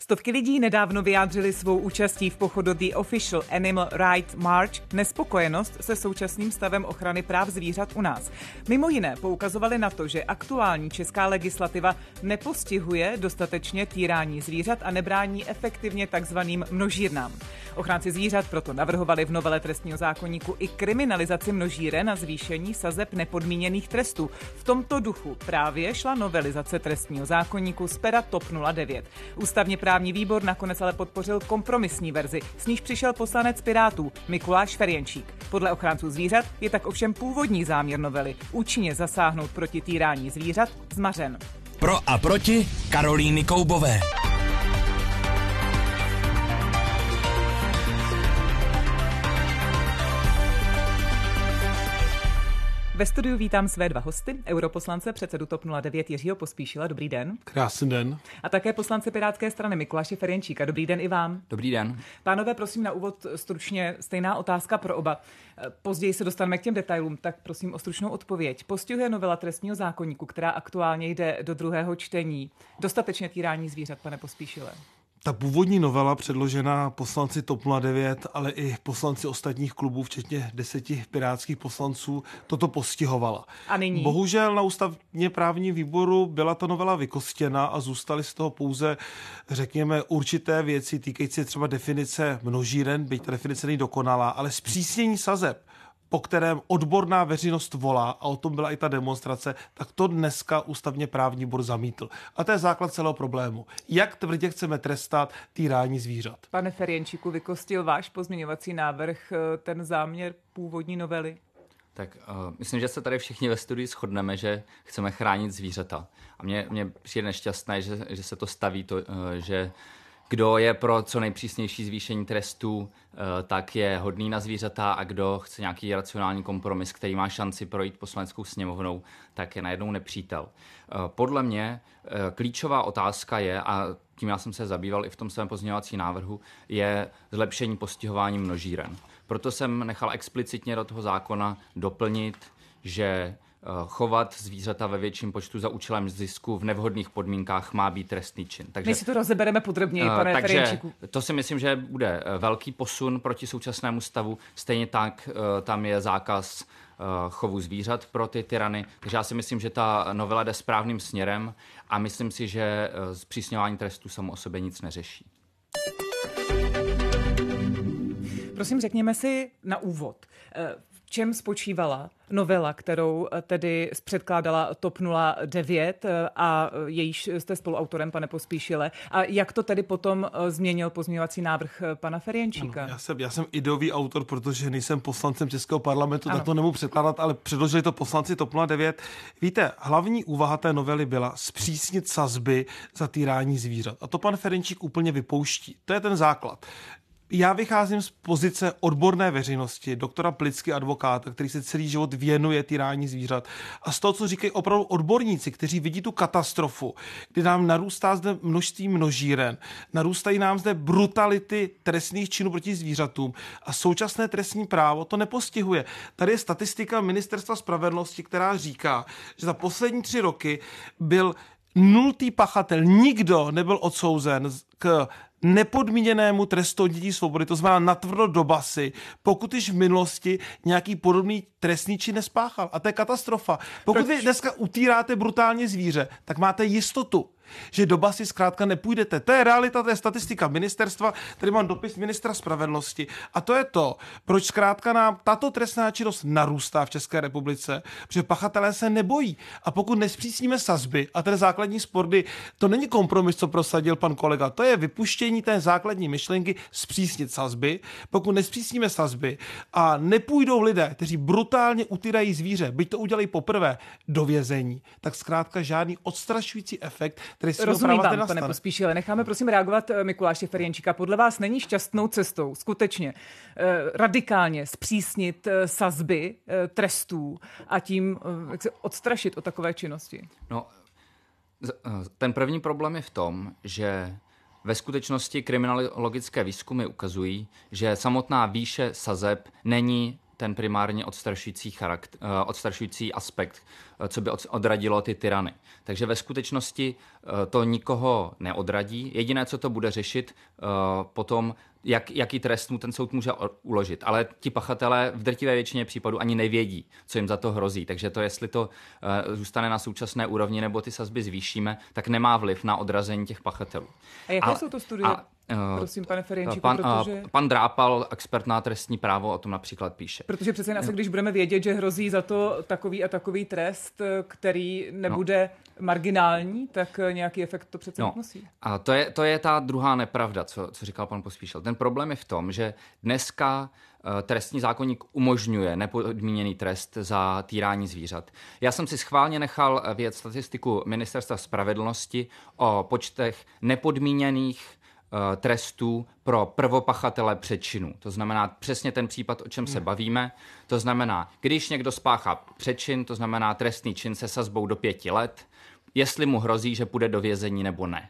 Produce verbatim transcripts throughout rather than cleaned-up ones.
Stovky lidí nedávno vyjádřili svou účastí v pochodu The Official Animal Rights March nespokojenost se současným stavem ochrany práv zvířat u nás. Mimo jiné poukazovali na to, že aktuální česká legislativa nepostihuje dostatečně týrání zvířat a nebrání efektivně takzvaným množírnám. Ochránci zvířat proto navrhovali v novele trestního zákoníku i kriminalizaci množíren a zvýšení sazeb nepodmíněných trestů. V tomto duchu právě šla novelizace trestního zákoníku z pera TOP nula devět. Ústavně právní výbor nakonec ale podpořil kompromisní verzi, s níž přišel poslanec Pirátů Mikuláš Ferjenčík. Podle ochránců zvířat je tak ovšem původní záměr novely účinně zasáhnout proti týrání zvířat zmařen. Pro a proti Karolíny Koubové. Ve studiu vítám své dva hosty, europoslance, předsedu TOP nula devět Jiřího Pospíšila. Dobrý den. Krásný den. A také poslance Pirátské strany Mikuláše Ferjenčíka. Dobrý den i vám. Dobrý den. Pánové, prosím na úvod stručně stejná otázka pro oba. Později se dostaneme k těm detailům, tak prosím o stručnou odpověď. Postihuje novela trestního zákoníku, která aktuálně jde do druhého čtení, dostatečně týrání zvířat, pane Pospíšile? Ta původní novela předložená poslanci TOP nula devět, ale i poslanci ostatních klubů, včetně deseti pirátských poslanců, toto postihovala. A nyní? Bohužel na ústavně právním výboru byla ta novela vykostěna a zůstaly z toho pouze, řekněme, určité věci týkající třeba definice množíren, byť ta definice není dokonalá, ale zpřísnění sazeb, po kterém odborná veřejnost volá, a o tom byla i ta demonstrace, tak to dneska ústavně právní výbor zamítl. A to je základ celého problému. Jak tvrdě chceme trestat týrání zvířat? Pane Ferjenčíku, vykostil váš pozměňovací návrh ten záměr původní novely? Tak uh, myslím, že se tady všichni ve studii shodneme, že chceme chránit zvířata. A mně, mně přijde nešťastné, že, že se to staví, to, uh, že kdo je pro co nejpřísnější zvýšení trestů, tak je hodný na zvířata, a kdo chce nějaký racionální kompromis, který má šanci projít poslaneckou sněmovnou, tak je najednou nepřítel. Podle mě klíčová otázka je, a tím já jsem se zabýval i v tom svém pozměňovací návrhu, je zlepšení postihování množíren. Proto jsem nechal explicitně do toho zákona doplnit, že chovat zvířata ve větším počtu za účelem zisku v nevhodných podmínkách má být trestný čin. Takže, my si to rozebereme podrobněji, pane takže Ferjenčíku. To si myslím, že bude velký posun proti současnému stavu. Stejně tak tam je zákaz chovu zvířat pro ty tyrany. Takže já si myslím, že ta novela jde správným směrem a myslím si, že zpřísňování trestů samo o sobě nic neřeší. Prosím, řekněme si na úvod, v čem spočívala novela, kterou tedy předkládala TOP nula devět a jejíž jste spoluautorem, pane Pospíšile. A jak to tedy potom změnil pozměňovací návrh pana Ferjenčíka? Ano, já, jsem, já jsem ideový autor, protože nejsem poslancem Českého parlamentu, ano. Tak to nemůžu předkládat, ale předložili to poslanci TOP nula devět. Víte, hlavní úvaha té novely byla zpřísnit sazby za týrání zvířat. A to pan Ferjenčík úplně vypouští. To je ten základ. Já vycházím z pozice odborné veřejnosti, doktora Plicky, advokáta, který se celý život věnuje týrání zvířat. A z toho, co říkají opravdu odborníci, kteří vidí tu katastrofu, kdy nám narůstá zde množství množíren, narůstají nám zde brutality trestných činů proti zvířatům a současné trestní právo to nepostihuje. Tady je statistika Ministerstva spravedlnosti, která říká, že za poslední tři roky byl nultý pachatel, nikdo nebyl odsouzen k nepodmíněnému trestu odnětí svobody, to znamená natvrdo do basy, pokud již v minulosti nějaký podobný trestný čin nespáchal. A to je katastrofa. Pokud Proč? vy dneska utíráte brutálně zvíře, tak máte jistotu, že do basy zkrátka nepůjdete. To je realita, to je statistika ministerstva, tady mám dopis ministra spravedlnosti. A to je to, proč zkrátka nám tato trestná činnost narůstá v České republice, protože pachatelé se nebojí. A pokud nespřísníme sazby, a ten základní spor, to není kompromis, co prosadil pan kolega, to je vypuštění té základní myšlenky zpřísnit sazby. Pokud nespřísníme sazby a nepůjdou lidé, kteří brutálně utírají zvíře, byť to udělají poprvé, do vězení, tak zkrátka žádný odstrašující efekt. Rozumím vám, pane Pospíšile. Necháme prosím reagovat Mikuláše Ferjenčíka. Podle vás není šťastnou cestou skutečně eh, radikálně zpřísnit eh, sazby eh, trestů a tím eh, jak se odstrašit od takové činnosti? No, ten první problém je v tom, že ve skutečnosti kriminologické výzkumy ukazují, že samotná výše sazeb není ten primárně odstrašující, charakter, odstrašující aspekt, co by odradilo ty tyrany. Takže ve skutečnosti to nikoho neodradí. Jediné, co to bude řešit, potom, jak, jaký trest mu ten soud může uložit. Ale ti pachatelé v drtivé většině případů ani nevědí, co jim za to hrozí. Takže to, jestli to zůstane na současné úrovni nebo ty sazby zvýšíme, tak nemá vliv na odrazení těch pachatelů. A jaké a, jsou to studie? A, Prosím, pane Ferjenčíku, pan, protože... Pan Drápal, expert na trestní právo, o tom například píše. Protože přece jen asi, když budeme vědět, že hrozí za to takový a takový trest, který nebude no. marginální, tak nějaký efekt to přece no. nosí. A to je, to je ta druhá nepravda, co, co říkal pan Pospíšil. Ten problém je v tom, že dneska trestní zákoník umožňuje nepodmíněný trest za týrání zvířat. Já jsem si schválně nechal vyjet statistiku Ministerstva spravedlnosti o počtech nepodmíněných trestů pro prvopachatele přečinu. To znamená přesně ten případ, o čem se bavíme. To znamená, když někdo spáchá přečin, to znamená trestný čin se sazbou do pěti let, jestli mu hrozí, že půjde do vězení nebo ne.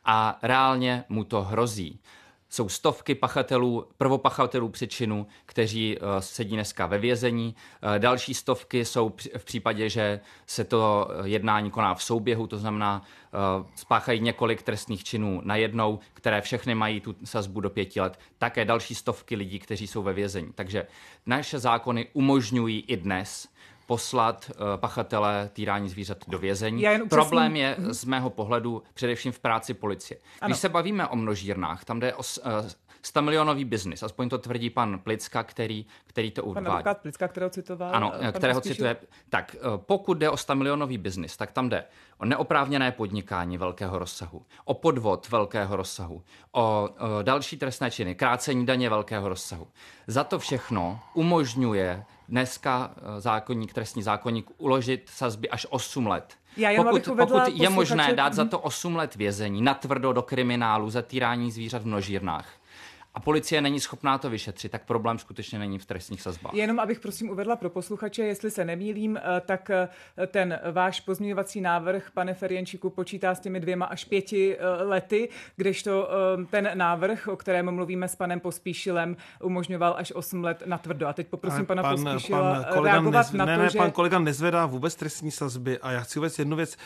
A reálně mu to hrozí. Jsou stovky pachatelů, prvopachatelů přečinu, kteří uh, sedí dneska ve vězení. Uh, další stovky jsou v případě, že se to jednání koná v souběhu, to znamená, uh, spáchají několik trestných činů najednou, které všechny mají tu sazbu do pěti let. Také další stovky lidí, kteří jsou ve vězení. Takže naše zákony umožňují i dnes poslat uh, pachatele týrání zvířat do vězení. Problém je z mého pohledu především v práci policie. Ano. Když se bavíme o množírnách, tam jde o uh, stamilionový biznis, aspoň to tvrdí pan Plicka, který, který to uvádí. Pan advokát Plicka, kterého citoval. Ano, kterého cituje. Tak uh, pokud jde o stamilionový biznis, tak tam jde o neoprávněné podnikání velkého rozsahu, o podvod velkého rozsahu, o uh, další trestné činy, krácení daně velkého rozsahu. Za to všechno umožňuje dneska zákonník, trestní zákonník uložit sazby až osm let. Já jen, pokud pokud je posluchače... možné dát za to osm let vězení, natvrdo do kriminálu, za týrání zvířat v množírnách, a policie není schopná to vyšetřit, tak problém skutečně není v trestních sazbách. Jenom abych prosím uvedla pro posluchače, jestli se nemýlím, tak ten váš pozměňovací návrh, pane Ferjenčíku, počítá s těmi dvěma až pěti lety, kdežto ten návrh, o kterém mluvíme s panem Pospíšilem, umožňoval až osm let natvrdo. A teď poprosím pana pan, Pospíšila pan reagovat nez... na ne, to, ne, že... pan kolega nezvedá vůbec trestní sazby a já chci uvést jednu věc.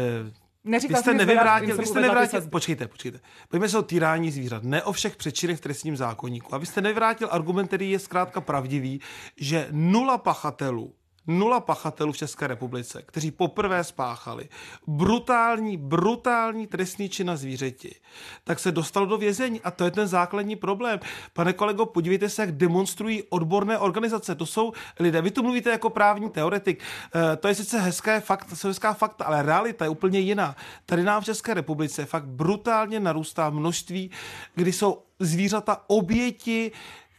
Neříkal vy jste nevyvrátil, vy jste nevrátil, počkejte, počkejte. Pojďme se o týrání zvířat, ne o všech přečinech v trestním zákoníku. A vy jste nevyvrátil argument, který je zkrátka pravdivý, že nula pachatelů, nula pachatelů v České republice, kteří poprvé spáchali brutální, brutální trestný čin na zvířeti, tak se dostalo do vězení a to je ten základní problém. Pane kolego, podívejte se, jak demonstrují odborné organizace. To jsou lidé, vy tu mluvíte jako právní teoretik, e, to je sice hezké fakta, jsou hezká fakta, ale realita je úplně jiná. Tady nám v České republice fakt brutálně narůstá množství, kdy jsou zvířata oběti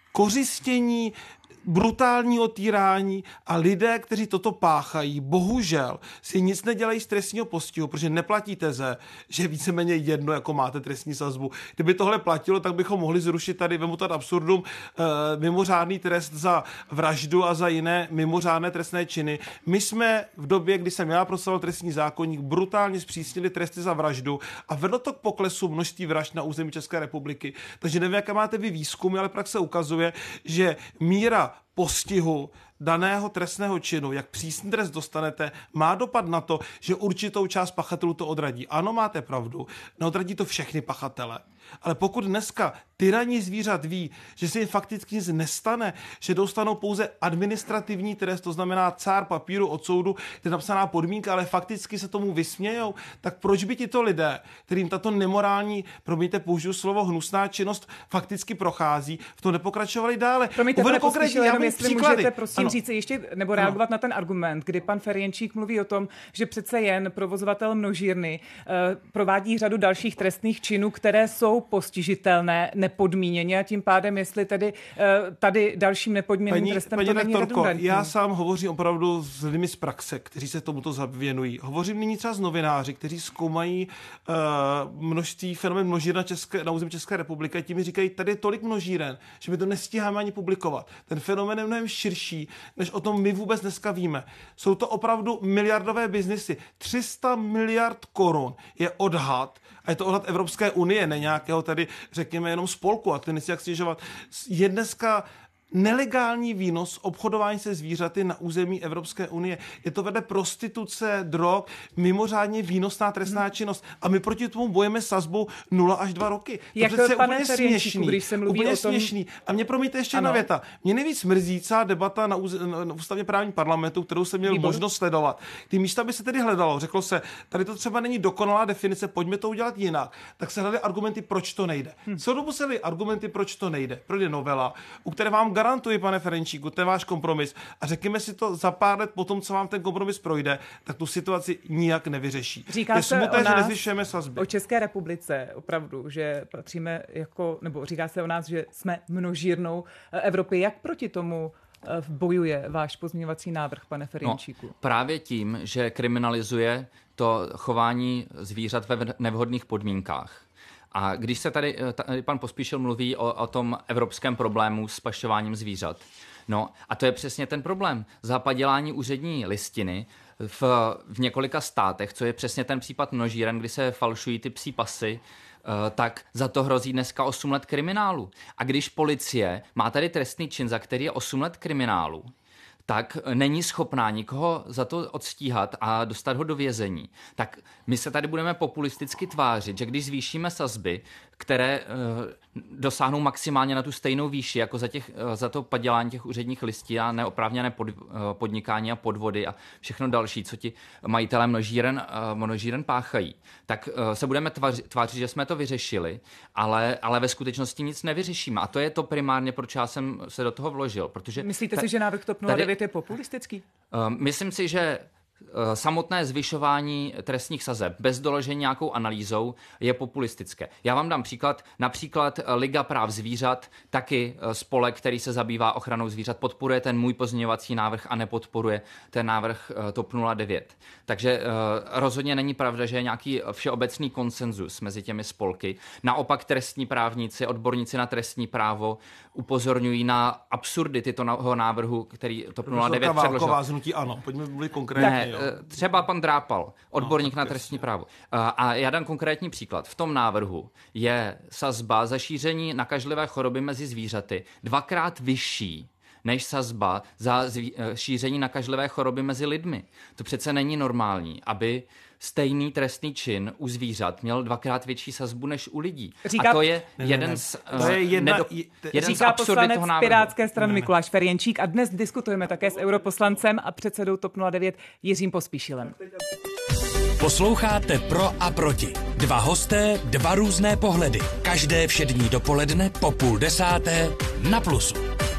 kořistění, brutálního týrání a lidé, kteří toto páchají, bohužel si nic nedělají z trestního postihu, protože neplatí teze, že víceméně jedno, jako máte trestní sazbu. Kdyby tohle platilo, tak bychom mohli zrušit tady, vemu tady absurdum, eh, mimořádný trest za vraždu a za jiné mimořádné trestné činy. My jsme v době, kdy jsem já prosazoval trestní zákoník, brutálně zpřísnili tresty za vraždu a vedlo to k poklesu množství vražd na území České republiky. Takže nevím, jaké máte vy výzkumy, ale praxe ukazuje, že míra postihu daného trestného činu, jak přísný trest dostanete, má dopad na to, že určitou část pachatelů to odradí. Ano, máte pravdu, neodradí to všechny pachatele. Ale pokud dneska tyraní zvířat ví, že se jim fakticky nic nestane, že dostanou pouze administrativní trest, to znamená cár papíru od soudu, kde je napsaná podmínka, ale fakticky se tomu vysmějou, tak proč by tito lidé, kterým tato nemorální, promiňte, použiju slovo hnusná činnost, fakticky prochází, v tom nepokračovali dále? Promiňte, pane Pospíšil, jenom jestli příklady. Můžete prosím ano. říct ještě, nebo reagovat ano. na ten argument, kdy pan Ferjenčík mluví o tom, že přece jen provozovatel množírny uh, provádí řadu dalších trestných činů, které jsou postižitelné nepodmíněně a tím pádem, jestli tedy uh, tady dalším nepodmíněným paní, trestem paní to není redundantní. Já sám hovořím opravdu s lidmi z praxe, kteří se tomuto věnují. Hovořím nyní třeba s novináři, kteří zkoumají uh, množství fenomén množíren na, České, na území České republiky a tím mi říkají, tady je tolik množíren, že my to nestíháme ani publikovat. Ten fenomén je mnohem širší, než o tom my vůbec dneska víme. Jsou to opravdu miliardové biznisy. tři sta miliard korun je odhad, a je to odhad Evropské unie, ne nějakého tady, řekněme, jenom spolku, a to nechci jak stěžovat, je dneska nelegální výnos obchodování se zvířaty na území Evropské unie. Je to vedle prostituce, drog, mimořádně výnosná trestná činnost. A my proti tomu bojeme sazbou nula až dva roky. To Jak, přece je pane úplně Ferjenčíku, směšný. když se mluví Úplně o tom... směšný. A mě promiňte ještě Ano. jedna věta. Mě nejvíc mrzí celá debata na, úz... na ústavně právním parlamentu, kterou jsem měl Výbor. možnost sledovat. Ty místa by se tedy hledalo. Řeklo se, tady to třeba není dokonalá definice, pojďme to udělat jinak. Tak se hledaly argumenty, proč to nejde. Hmm. Celou dobu se hledaly argumenty, proč to nejde. Projde novela, u které vám garantuji, pane Ferjenčíku, to je váš kompromis. A řekněme si to za pár let po tom, co vám ten kompromis projde, tak tu situaci nijak nevyřeší. Říká je se smutné, o že nás, nezvyšujeme sazby. o České republice opravdu, že patříme jako, nebo říká se o nás, že jsme množírnou Evropy. Jak proti tomu bojuje váš pozměňovací návrh, pane Ferjenčíku? No, právě tím, že kriminalizuje to chování zvířat ve nevhodných podmínkách. A když se tady, tady pan Pospíšil mluví o, o tom evropském problému s pašováním zvířat, no a to je přesně ten problém. Za padělání úřední listiny v, v několika státech, co je přesně ten případ množíren, kdy se falšují ty psí pasy, tak za to hrozí dneska osm let kriminálu. A když policie má tady trestný čin, za který je osm let kriminálu, tak není schopná nikoho za to odstíhat a dostat ho do vězení. Tak my se tady budeme populisticky tvářit, že když zvýšíme sazby, které e, dosáhnou maximálně na tu stejnou výši, jako za, těch, e, za to padělání těch úředních listí a neoprávněné pod, e, podnikání a podvody a všechno další, co ti majitelé množíren, e, množíren páchají, tak e, se budeme tvářit, tvářit, že jsme to vyřešili, ale, ale ve skutečnosti nic nevyřešíme. A to je to primárně, proč já jsem se do toho vložil. Protože Myslíte ta, si, že návrh TOP nula devět je populistický? E, myslím si, že samotné zvyšování trestních sazeb bez doložení nějakou analýzou je populistické. Já vám dám příklad. Například Liga práv zvířat, taky spolek, který se zabývá ochranou zvířat, podporuje ten můj pozměňovací návrh a nepodporuje ten návrh TOP nula devět. Takže rozhodně není pravda, že je nějaký všeobecný konsenzus mezi těmi spolky. Naopak trestní právníci, odborníci na trestní právo upozorňují na absurdity toho návrhu, který TOP nula devět předložil. Znutí ano, pojďme mluvit konkrétně. Ne, třeba pan Drápal, odborník no, na trestní právo. A já dám konkrétní příklad. V tom návrhu je sazba za šíření nakažlivé choroby mezi zvířaty dvakrát vyšší než sazba za zví, šíření nakažlivé choroby mezi lidmi. To přece není normální, aby stejný trestný čin u zvířat měl dvakrát větší sazbu než u lidí. Říká, a to je ne, jeden ne, z, to je jedna, nedo, jeden říká z absurdit toho návrhu. Pirátské strany Mikuláš Ferjenčík a dnes diskutujeme také s europoslancem a předsedou TOP nula devět Jiřím Pospíšilem. Posloucháte Pro a proti. Dva hosté, dva různé pohledy. Každé všední dopoledne po půl desáté na Plusu.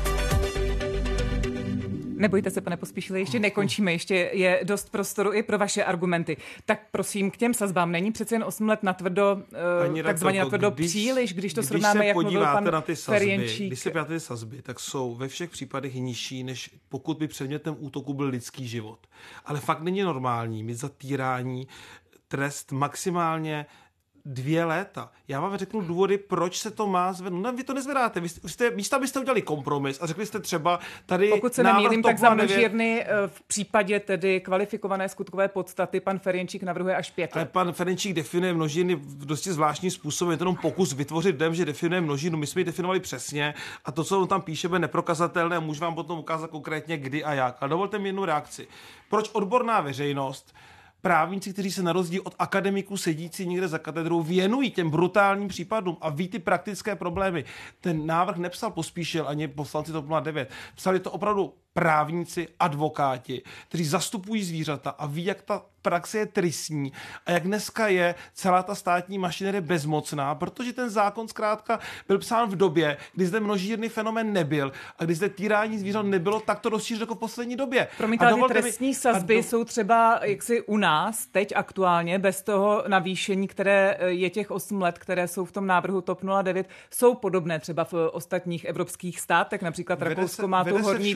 Nebojte se, pane Pospíšile, ještě nekončíme, ještě je dost prostoru i pro vaše argumenty. Tak prosím, k těm sazbám není přece jen osm let natvrdo, uh, takzvaně natvrdo když, příliš, když to když srovnáme, jak mluvil pan na ty sazby, Ferjenčík. Když se podíváte na ty sazby, tak jsou ve všech případech nižší, než pokud by předmětem útoku byl lidský život. Ale fakt není normální mít za týrání trest maximálně dvě léta. Já vám řeknu důvody, proč se to má zvednout. No, vy to nezvedáte. Vy jste, místo byste udělali kompromis a řekli jste třeba tady... Pokud se nemýlím, tak za množírny v případě tedy kvalifikované skutkové podstaty pan Ferjenčík navrhuje až pět let. Ale pan Ferjenčík definuje množírny v dosti zvláštním způsobem. Je to jenom pokus vytvořit dem, že definuje množírnu. My jsme ji definovali přesně a to, co on tam píše, bude neprokazatelné. Můžu vám potom ukázat konkrétně kdy a jak. A dovolte mi jednu reakci. Proč odborná veřejnost, právníci, kteří se na rozdíl od akademiků sedící někde za katedrou věnují těm brutálním případům a ví ty praktické problémy. Ten návrh nepsal Pospíšil ani poslanci TOP nula devět. Psali to opravdu právníci, advokáti, kteří zastupují zvířata a ví, jak ta praxe je tristní a jak dneska je celá ta státní mašinerie bezmocná, protože ten zákon zkrátka byl psán v době, kdy zde množírny fenomén nebyl a kdy zde týrání zvířat nebylo takto rozšířeno jako v poslední době. Promiňte, ty trestní mi, sazby do... jsou třeba jaksi u nás teď aktuálně bez toho navýšení, které je těch osm let, které jsou v tom návrhu TOP nula devět, jsou podobné třeba v ostatních evropských státech, například vede Rakousko se, má tu horní všude, trestní ano,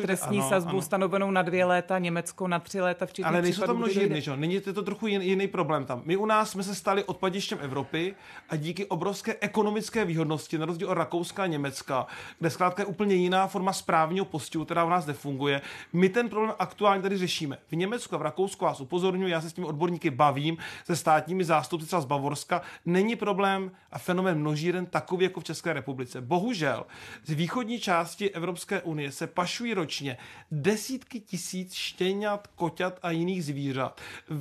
sazbu ano. stanovenou na dvě léta, Německo na tři léta, včetně Ale nejsou případů, tam množírny, že? Není to trochu jiný, jiný problém tam. My u nás jsme se stali odpadištěm Evropy a díky obrovské ekonomické výhodnosti, na rozdíl od Rakouska a Německa, kde zkrátka je úplně jiná forma správního postihu, která u nás nefunguje. My ten problém aktuálně tady řešíme. V Německu a v Rakousku vás upozorňuji, já se s těmi odborníky bavím, se státními zástupci třeba z Bavorska, není problém a fenomén množíren takový jako v České republice. Bohužel z východní části Evropské unie se pašují ročně desítky tisíc štěňat, koťat a jiných zvířat.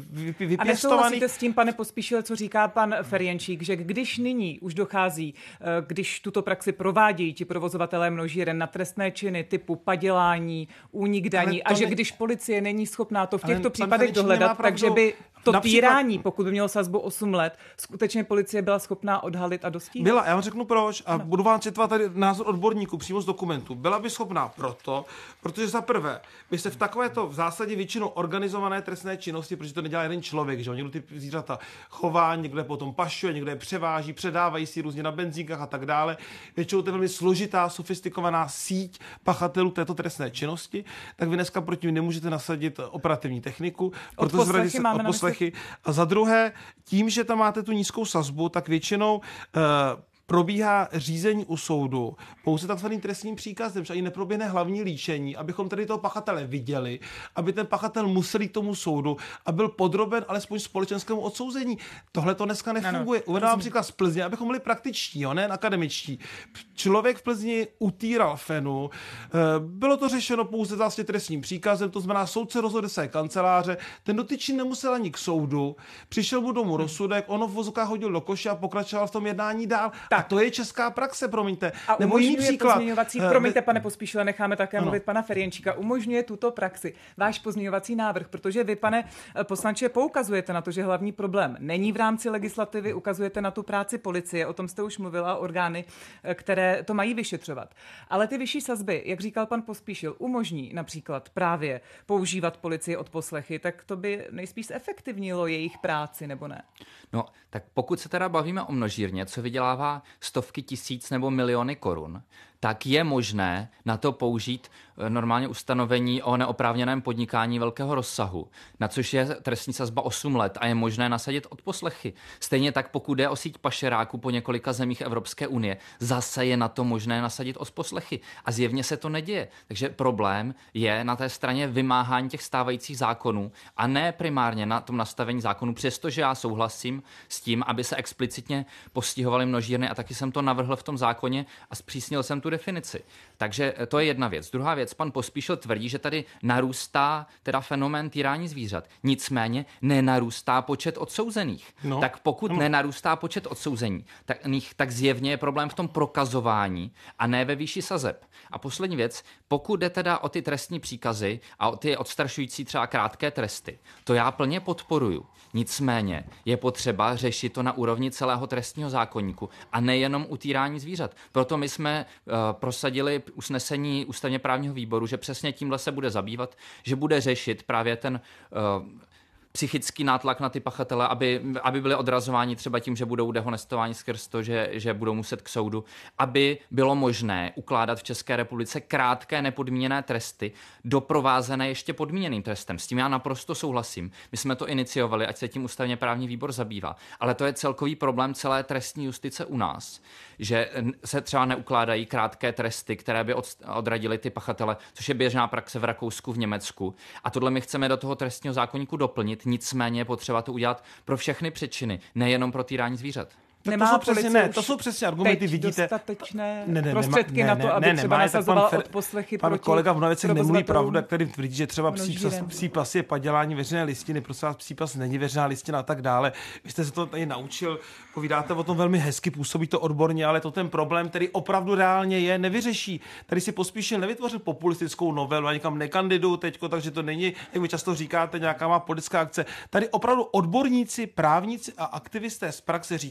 A nesouhlasíte s tím, pane Pospíšile, co říká pan Ferjenčík, že když nyní už dochází, když tuto praxi provádějí ti provozovatelé množíren na trestné činy typu padělání, únik daní a že ne... když policie není schopná to v těchto Ale případech dohledat, takže by to Například... týrání, pokud by mělo sazbu osm let, skutečně policie byla schopná odhalit a dostíhat? Byla, já vám řeknu proč a no. budu vám citovat tady názor odborníků přímo z dokumentu. Byla by schopná proto, protože za prvé by se v takovéto v zásadě většinou organizované trestné činnosti, protože to nedělá jeden člověk, že někdo ty zvířata chová, někde potom pašuje, někde je převáží, předávají si různě na benzínkách a tak dále. Většinou to je velmi složitá, sofistikovaná síť pachatelů této trestné činnosti, tak vy dneska proti nemůžete nasadit operativní techniku, proto odposlechy máme na odposlechy. A za druhé, tím, že tam máte tu nízkou sazbu, tak většinou uh, probíhá řízení u soudu pouze takzvaným trestním příkazem, že ani neproběhne hlavní líčení, abychom tedy toho pachatele viděli, aby ten pachatel musel jít k tomu soudu a byl podroben alespoň společenskému odsouzení. Tohle to dneska nefunguje. Uvedám například z Plzně, abychom byli praktičtí, jo, ne akademičtí. Člověk v Plzni utíral fenu, bylo to řešeno pouze vlastně trestním příkazem, to znamená soudce rozhodl své kanceláře, ten dotyčný nemusel ani k soudu, přišel mu domů rozsudek, ono v vozovkách hodil do koše a pokračoval v tom jednání dál. A to je česká praxe, promiňte. A Nebo jiný příklad. Pozměňovací, promiňte, pane Pospíšile, necháme také ano. mluvit pana Ferjenčíka, umožňuje tuto praxi váš pozměňovací návrh, protože vy, pane poslanče, poukazujete na to, že hlavní problém není v rámci legislativy, ukazujete na tu práci policie, o tom jste už mluvila, orgány, které to mají vyšetřovat. Ale ty vyšší sazby, jak říkal pan Pospíšil, umožní například právě používat policii od poslechy, tak to by nejspíš zefektivnilo jejich práci, nebo ne? No, tak pokud se teda bavíme o množírně, co vydělává stovky tisíc nebo miliony korun, tak je možné na to použít normálně ustanovení o neoprávněném podnikání velkého rozsahu, na což je trestní sazba osm let a je možné nasadit odposlechy. Stejně tak, pokud jde o síť pašeráků po několika zemích Evropské unie, zase je na to možné nasadit odposlechy. A zjevně se to neděje. Takže problém je na té straně vymáhání těch stávajících zákonů a ne primárně na tom nastavení zákonů, přestože já souhlasím s tím, aby se explicitně postihovaly množírny a taky jsem to navrhl v tom zákoně a zpřísnil jsem tu definici. Takže to je jedna věc. Druhá věc, pan Pospíšil tvrdí, že tady narůstá teda fenomén týrání zvířat. Nicméně nenarůstá počet odsouzených. No, tak pokud no. nenarůstá počet odsouzených, tak, tak zjevně je problém v tom prokazování a ne ve výši sazeb. A poslední věc, pokud jde teda o ty trestní příkazy a o ty odstrašující třeba krátké tresty, to já plně podporuju. Nicméně je potřeba řešit to na úrovni celého trestního zákoníku a nejenom u týrání zvířat. Proto my jsme uh, prosadili usnesení ústavně právního výboru, že přesně tímhle se bude zabývat, že bude řešit právě ten uh, psychický nátlak na ty pachatele, aby, aby byli odrazováni třeba tím, že budou dehonestováni skrz to, že, že budou muset k soudu, aby bylo možné ukládat v České republice krátké nepodmíněné tresty, doprovázené ještě podmíněným trestem. S tím já naprosto souhlasím. My jsme to iniciovali, ať se tím ústavně právní výbor zabývá. Ale to je celkový problém celé trestní justice u nás, že se třeba neukládají krátké tresty, které by odradily ty pachatele, což je běžná praxe v Rakousku, v Německu. A tohle my chceme do toho trestního zákoníku doplnit. Nicméně je potřeba to udělat pro všechny přečiny, nejenom pro týrání zvířat. Nemá to, jsou přesně, ne, to už jsou přesně argumenty, vidíte. Dostatečné ne, ne, prostředky ne, na to, aby ne, ne, třeba ne, nasazoval pan, odposlechy pan proti kolega v Novicech nemluví pravdu, který tvrdí, že třeba psí, psí pas je padělání veřejné listiny, prostě psí pas není veřejná listina a tak dále. Vy jste se to tady naučil, povídáte o tom velmi hezky, působí to odborně, ale to ten problém, který opravdu reálně je, nevyřeší. Tady si Pospíšil nevytvořil populistickou novelu a nikam nekandiduju teďko, takže to není, jak vy často říkáte, nějaká má politická akce. Tady opravdu odborníci, právníci a aktivisté z praxe říkají,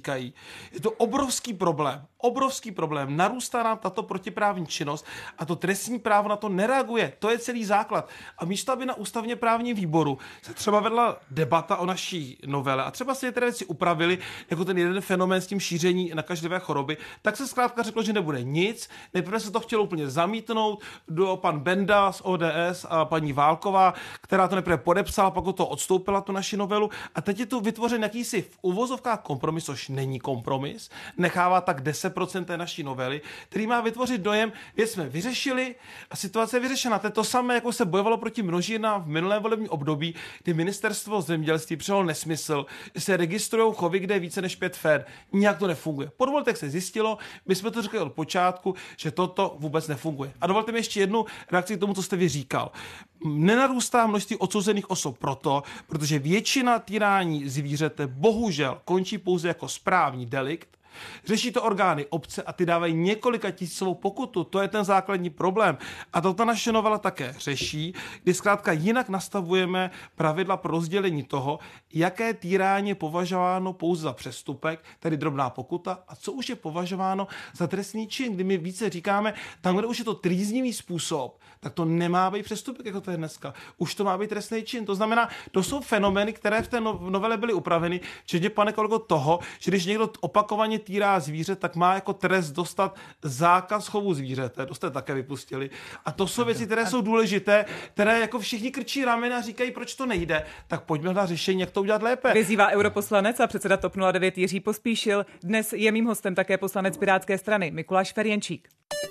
Je to obrovský problém, obrovský problém. Narůstá nám tato protiprávní činnost a to trestní právo na to nereaguje. To je celý základ. A místo, aby na ústavně právním výboru se třeba vedla debata o naší novele a třeba si některé věci upravili, jako ten jeden fenomén s tím šíření nakažlivé choroby, tak se zkrátka řeklo, že nebude nic. Nejprve se to chtělo úplně zamítnout, do pan Benda z O D S a paní Válková, která to nejprve podepsala, pak to odstoupila, tu naši novelu. A teď je tu vytvořen jakýsi v uvozovkách kompromis, což není kompromis, nechává tak deset procent té naší novely, který má vytvořit dojem, že jsme vyřešili a situace je vyřešena. To je to samé, jako se bojovalo proti množinám v minulém volebním období, kdy ministerstvo zemědělství přijalo nesmysl, že se registrují chovy, kde je více než pět fér. Nijak to nefunguje. Po dvou letech se zjistilo, my jsme to řekli od počátku, že toto vůbec nefunguje. A dovolte mi ještě jednu reakci k tomu, co jste vy říkal. Nenarůstá množství odsouzených osob proto, protože většina týrání zvířete bohužel končí pouze jako správní delikt. Řeší to orgány obce a ty dávají několika tisícovou pokutu. To je ten základní problém. A to ta naše novela také řeší, kdy zkrátka jinak nastavujeme pravidla pro rozdělení toho, jaké týrání je považováno pouze za přestupek, tedy drobná pokuta, a co už je považováno za trestný čin, kdy my více říkáme, tam, kde už je to trýznivý způsob, tak to nemá být přestupek, jako to je dneska. Už to má být trestný čin. To znamená, to jsou fenomény, které v té novele byly upraveny, včetně, pane kolego, toho, že když někdo opakovaně týrá zvíře, tak má jako trest dostat zákaz chovu zvířete. To jste také vypustili. A to jsou věci, které jsou důležité, které jako všichni krčí ramena a říkají, proč to nejde. Tak pojďme na řešení, jak to udělat lépe. Vyzývá europoslanec a předseda TOP nula devět Jiří Pospíšil. Dnes je mým hostem také poslanec Pirátské strany Mikuláš Ferjenčík.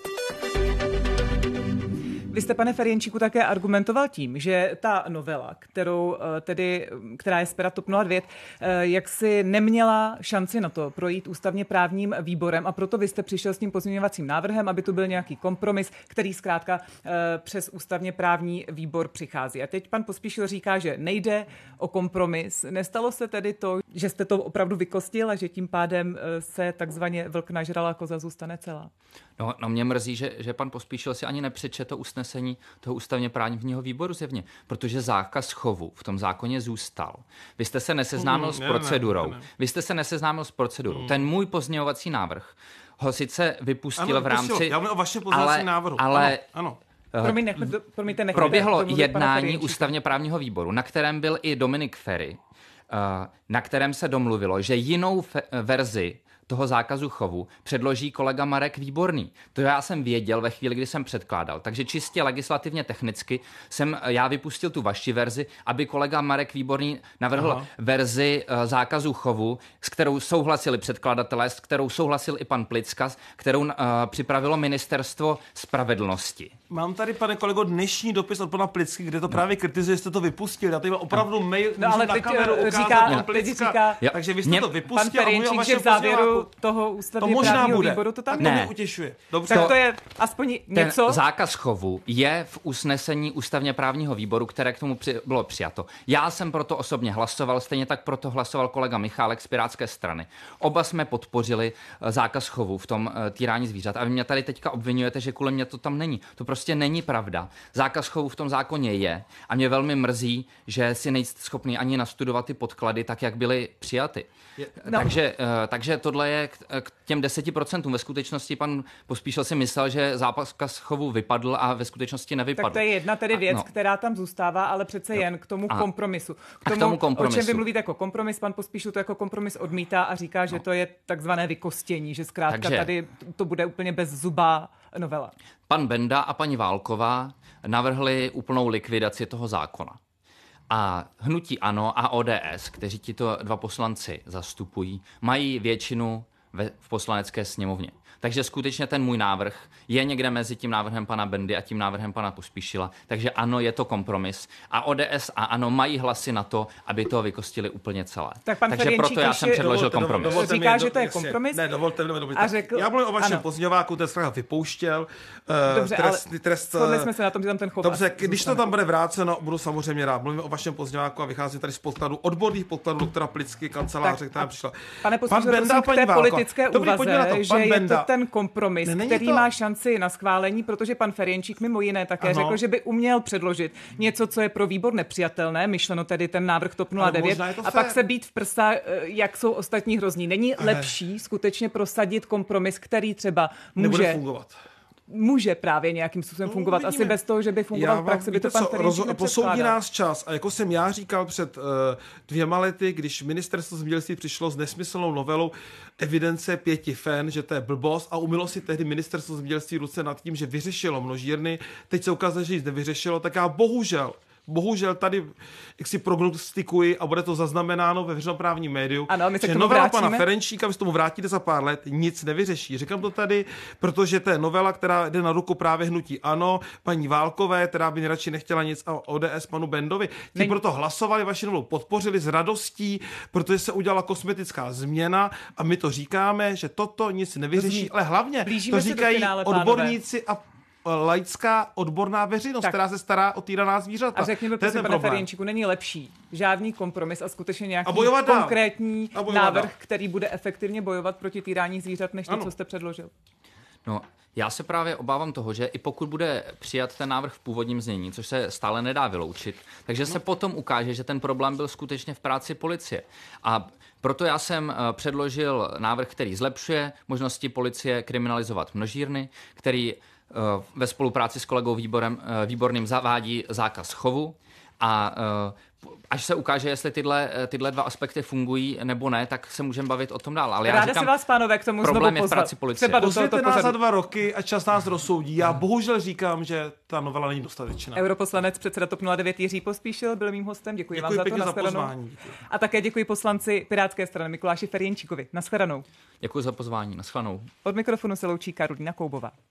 Vy jste, pane Ferjenčíku, také argumentoval tím, že ta novela, kterou tedy, která je z pera TOP nula devět, jak si neměla šanci na to projít ústavně právním výborem a proto vy jste přišel s tím pozměňovacím návrhem, aby tu byl nějaký kompromis, který zkrátka přes ústavně právní výbor přichází. A teď pan Pospíšil říká, že nejde o kompromis. Nestalo se tedy to, že jste to opravdu vykostil a že tím pádem se takzvaně vlk nažral a koza zůstane celá? No, no mě mrzí, že, že pan Pospíšil si ani nepřečetl usnesení toho ústavně právního výboru zjevně, protože zákaz chovu v tom zákoně zůstal. Vy jste se neseznámil mm, s procedurou. Ne, ne, ne. Vy jste se neseznámil s procedurou. Mm. Ten můj pozměňovací návrh ho sice vypustil ano, v rámci... Já mluvím o vašem pozměňovacím návrhu. Ale, ano, ano. Promiň, nech, promiňte, nech, proběhlo jednání ústavně právního výboru, na kterém byl i Dominik Feri, na kterém se domluvilo, že jinou fe- verzi toho zákazu chovu předloží kolega Marek Výborný. To já jsem věděl ve chvíli, kdy jsem předkládal. Takže čistě legislativně technicky jsem já vypustil tu vaši verzi, aby kolega Marek Výborný navrhl Aha. verzi uh, zákazu chovu, s kterou souhlasili předkladatelé, s kterou souhlasil i pan Plicka, kterou uh, připravilo Ministerstvo spravedlnosti. Mám tady, pane kolego, dnešní dopis od pana Plicky, kde to právě kritizuje, že jste to vypustil. Já tady mám opravdu no. mail, no, ale na teď kameru říká, ukázat teď říká, takže vy jste mě, to vypustil pan Ferjenčík, že v závěru toho ústavně právního výboru to tam ne. To mě utěšuje. Dobře. Tak to je aspoň něco. Ten zákaz chovu je v usnesení ústavně právního výboru, které k tomu při, bylo přijato. Já jsem proto osobně hlasoval, stejně tak proto hlasoval kolega Michálek z Pirátské strany. Oba jsme podpořili zákaz chovu v tom týrání zvířat. A vy mě tady teďka obvinujete, že kvůli mě to tam není. To prostě není pravda. Zákaz chovu v tom zákoně je a mě velmi mrzí, že si nejste schopni ani nastudovat ty podklady tak, jak byly přijaty. No. Takže, takže tohle je k, k těm deseti procentům. Ve skutečnosti pan Pospíšil si myslel, že zákaz chovu vypadl a ve skutečnosti nevypadl. Tak to je jedna tedy věc, a, no. která tam zůstává, ale přece jen k tomu a, kompromisu. K tomu, k tomu kompromisu. O čem vy mluvíte jako kompromis, pan Pospíšil to jako kompromis odmítá a říká, že no. to je takzvané vykostění, že zkrátka takže tady to bude úplně bezzubá novela. Pan Benda a paní Válková navrhli úplnou likvidaci toho zákona. A hnutí ANO a O D S, kteří tito dva poslanci zastupují, mají většinu ve, v poslanecké sněmovně. Takže skutečně ten můj návrh je někde mezi tím návrhem pana Bendy a tím návrhem pana Pospíšila. Takže ano, je to kompromis. A O D S a ANO mají hlasy na to, aby to vykostili úplně celé. Tak pan Takže proto já jsem předložil dovolte, kompromis. Dovolte říká, že to je kompromis. Ne, dovolte, dovolte. A řekl, já mluvím o vašem pozměňováku, ten strach vypouštěl. Dobře, trest, ale trest, shodli jsme se na tom, že tam ten chov. Dobře, když to tam bude vráceno, budu samozřejmě rád. Mluvím o vašem pozměňováku a vycházím tady z podkladů, odborných podkladů doktora Plicky, kanceláře, která přišla. Pane Pospíšil, prosím, k té politice logické Dobrý, pojďme na to. úvaze, Pan že Benda. je to ten kompromis, Ne, není který to- má šanci na schválení, protože pan Ferjenčík mimo jiné také Ano. řekl, že by uměl předložit něco, co je pro výbor nepřijatelné, myšleno tedy ten návrh TOP nula devět, možná je to a fér. pak se být v prsa, eh, jak jsou ostatní hrozní. Není lepší skutečně prosadit kompromis, který třeba Nebude může fungovat. může právě nějakým způsobem No, fungovat. uvidíme. Asi bez toho, že by fungoval Já v praxi, by víte to pan co, Ferjenčík rozo- Posoudí nepředkládal. nás čas. A jako jsem já říkal před uh, dvěma lety, když ministerstvo zemědělství přišlo s nesmyslnou novelou evidence pěti fen, že to je blbost, a umylo si tehdy ministerstvo zemědělství ruce nad tím, že vyřešilo množírny, teď se ukazuje, že nic nevyřešilo, tak já bohužel Bohužel tady jak si prognostikuji a bude to zaznamenáno ve veřejnoprávním médiu, Ano, my se že k tomu novela vrátíme. pana Ferjenčíka, vy se tomu vrátíte za pár let, nic nevyřeší. Říkám to tady, protože to je novela, která jde na ruku právě hnutí ANO, paní Válkové, která by nejradši nechtěla nic, a O D S panu Bendovi. Ti Není- proto hlasovali, vaši novelu podpořili s radostí, protože se udělala kosmetická změna a my to říkáme, že toto nic nevyřeší, Zmí- ale hlavně Blížíme to se do říkají finále, pánové. odborníci a laická odborná veřejnost, Tak. která se stará o týraná zvířata. A řekněme, to je prosím, ten pane problém. Ferjenčíku, není lepší žádný kompromis a skutečně nějaký A bojovat dál. konkrétní A bojovat návrh, dál. který bude efektivně bojovat proti týrání zvířat, než to, Ano. co jste předložil. No, já se právě obávám toho, že i pokud bude přijat ten návrh v původním znění, což se stále nedá vyloučit, takže se potom ukáže, že ten problém byl skutečně v práci policie. A proto já jsem eh, předložil návrh, který zlepšuje možnosti policie kriminalizovat množírny, který eh, ve spolupráci s kolegou Výborem, eh, Výborným zavádí zákaz chovu a eh, až se ukáže, jestli tyhle, tyhle dva aspekty fungují nebo ne, tak se můžeme bavit o tom dál. Ale já Ráda říkám, si vás, pánové, k tomu problém znovu je v pozvat. práci policie. Třeba do Pozvěte tohoto nás za pořadu. dva roky a čas nás rozsoudí. Já bohužel říkám, že ta novela není dostatečná. Europoslanec, předseda TOP nula devět Jiří Pospíšil byl mým hostem. Děkuji, Děkuji vám za to. pěkně za Nashledanou. pozvání. Děkuji. A také děkuji poslanci Pirátské strany Mikuláši Ferjenčíkovi. Nashledanou. Děkuji za pozvání. Naschledanou. Od mikrofonu se loučí Karolína Koubová.